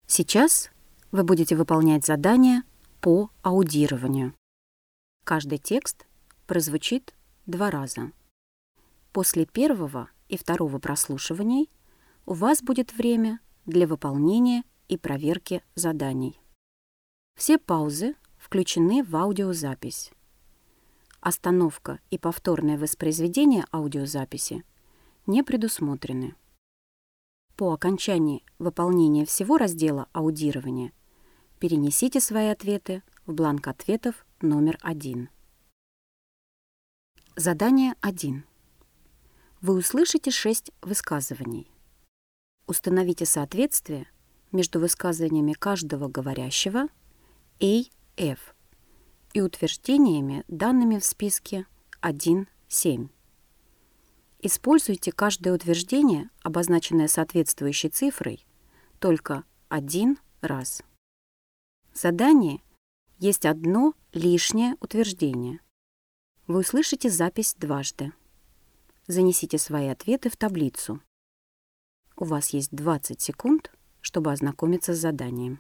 Сейчас вы будете выполнять задание по аудированию. Каждый текст прозвучит 2 раза. После первого и второго прослушиваний у вас будет время для выполнения и проверки заданий. Все паузы включены в аудиозапись. Остановка и повторное воспроизведение аудиозаписи не предусмотрены. По окончании выполнения всего раздела аудирования перенесите свои ответы в бланк ответов номер 1. Задание 1. Вы услышите 6 высказываний. Установите соответствие между высказываниями каждого говорящего A, F и утверждениями, данными в списке 1.7. Используйте каждое утверждение, обозначенное соответствующей цифрой, только 1 раз. В задании есть одно лишнее утверждение. Вы услышите запись дважды. Занесите свои ответы в таблицу. У вас есть 20 секунд, чтобы ознакомиться с заданием.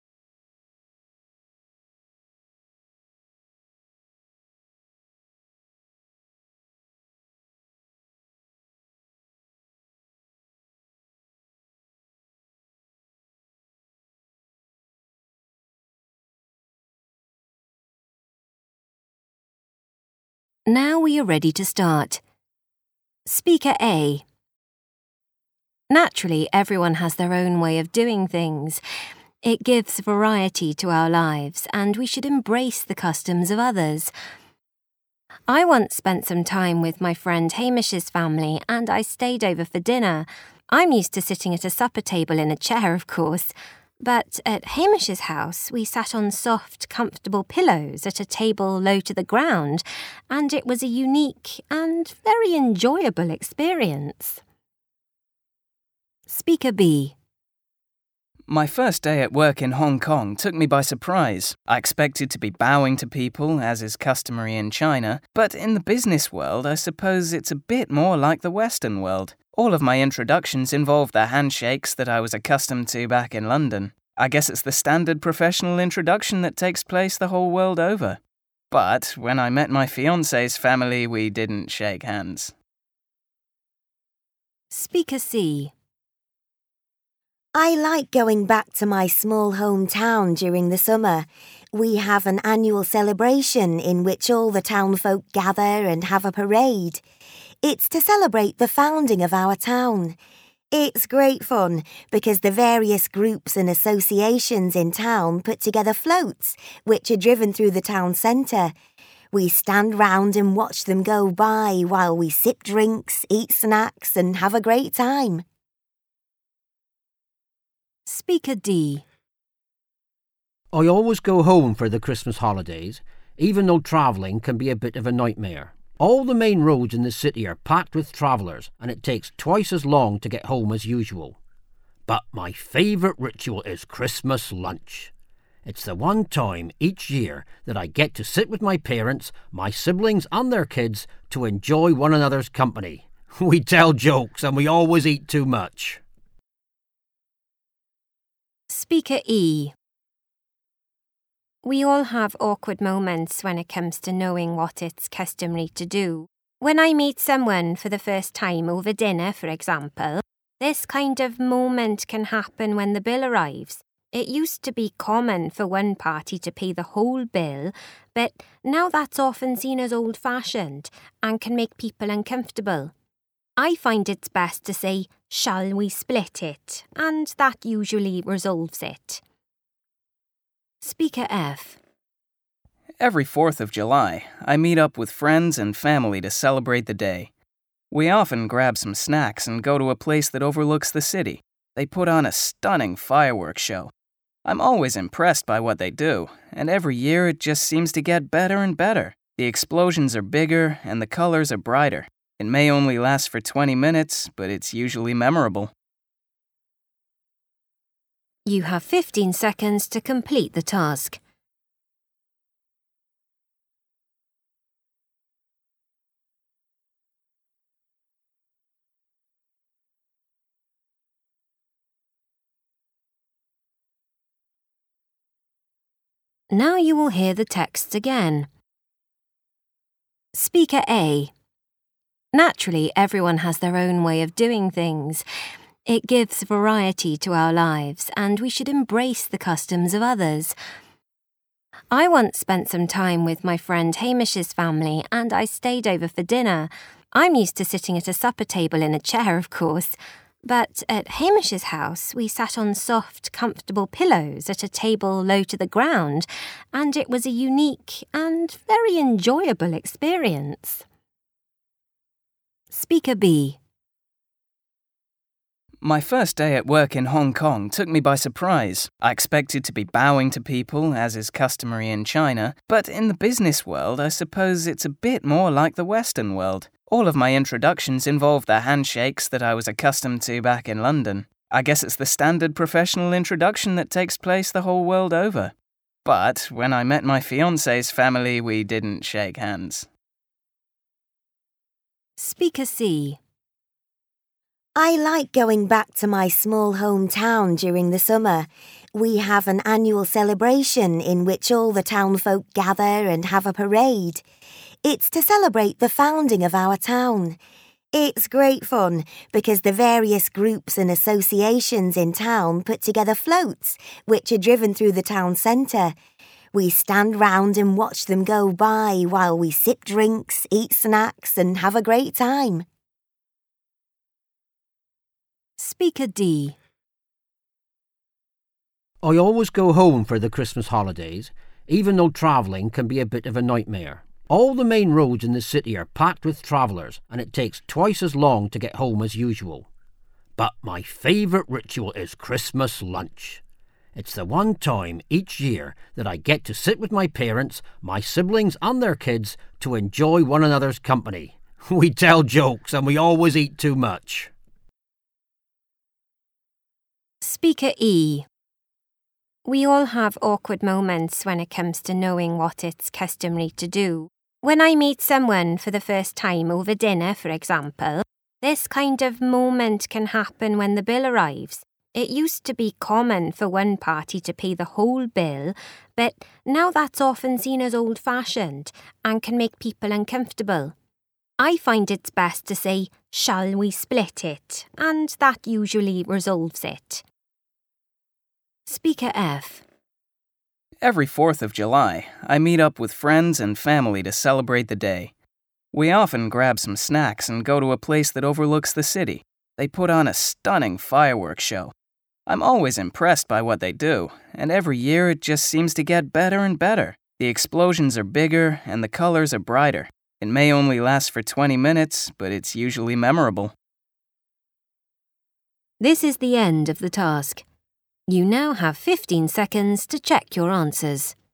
Now we are ready to start. Speaker A. Naturally, everyone has their own way of doing things. It gives variety to our lives, and we should embrace the customs of others. I once spent some time with my friend Hamish's family, and I stayed over for dinner. I'm used to sitting at a supper table in a chair, of course. But at Hamish's house, we sat on soft, comfortable pillows at a table low to the ground, and it was a unique and very enjoyable experience. Speaker B. My first day at work in Hong Kong took me by surprise. I expected to be bowing to people, as is customary in China, but in the business world, I suppose it's a bit more like the Western world. All of my introductions involved the handshakes that I was accustomed to back in London. I guess it's the standard professional introduction that takes place the whole world over. But when I met my fiancé's family, we didn't shake hands. Speaker C. I like going back to my small hometown during the summer. We have an annual celebration in which all the town folk gather and have a parade. It's to celebrate the founding of our town. It's great fun because the various groups and associations in town put together floats which are driven through the town centre. We stand round and watch them go by while we sip drinks, eat snacks and have a great time. Speaker D. I always go home for the Christmas holidays, even though travelling can be a bit of a nightmare. All the main roads in the city are packed with travellers, and it takes twice as long to get home as usual. But my favourite ritual is Christmas lunch. It's the one time each year that I get to sit with my parents, my siblings and their kids to enjoy one another's company. We tell jokes and we always eat too much. Speaker E. We all have awkward moments when it comes to knowing what it's customary to do. When I meet someone for the first time over dinner, for example, this kind of moment can happen when the bill arrives. It used to be common for one party to pay the whole bill, but now that's often seen as old-fashioned and can make people uncomfortable. I find it's best to say, "Shall we split it?" and that usually resolves it. Speaker F. Every 4th of July, I meet up with friends and family to celebrate the day. We often grab some snacks and go to a place that overlooks the city. They put on a stunning fireworks show. I'm always impressed by what they do, and every year it just seems to get better and better. The explosions are bigger and the colors are brighter. It may only last for 20 minutes, but it's usually memorable. You have 15 seconds to complete the task. Now you will hear the texts again. Speaker A. Naturally, everyone has their own way of doing things. It gives variety to our lives, and we should embrace the customs of others. I once spent some time with my friend Hamish's family, and I stayed over for dinner. I'm used to sitting at a supper table in a chair, of course. But at Hamish's house, we sat on soft, comfortable pillows at a table low to the ground, and it was a unique and very enjoyable experience. Speaker B. My first day at work in Hong Kong took me by surprise. I expected to be bowing to people, as is customary in China, but in the business world, I suppose it's a bit more like the Western world. All of my introductions involved the handshakes that I was accustomed to back in London. I guess it's the standard professional introduction that takes place the whole world over. But when I met my fiancé's family, we didn't shake hands. Speaker C. I like going back to my small hometown during the summer. We have an annual celebration in which all the town folk gather and have a parade. It's to celebrate the founding of our town. It's great fun because the various groups and associations in town put together floats which are driven through the town centre. We stand round and watch them go by while we sip drinks, eat snacks and have a great time. Speaker D. I always go home for the Christmas holidays, even though travelling can be a bit of a nightmare. All the main roads in the city are packed with travellers, and it takes twice as long to get home as usual. But my favourite ritual is Christmas lunch. It's the one time each year that I get to sit with my parents, my siblings and their kids to enjoy one another's company. We tell jokes and we always eat too much. Speaker E. We all have awkward moments when it comes to knowing what it's customary to do. When I meet someone for the first time over dinner, for example, this kind of moment can happen when the bill arrives. It used to be common for one party to pay the whole bill, but now that's often seen as old-fashioned and can make people uncomfortable. I find it's best to say, "Shall we split it?" and that usually resolves it. Speaker F. Every 4th of July, I meet up with friends and family to celebrate the day. We often grab some snacks and go to a place that overlooks the city. They put on a stunning fireworks show. I'm always impressed by what they do, and every year it just seems to get better and better. The explosions are bigger and the colors are brighter. It may only last for 20 minutes, but it's usually memorable. This is the end of the task. You now have 15 seconds to check your answers.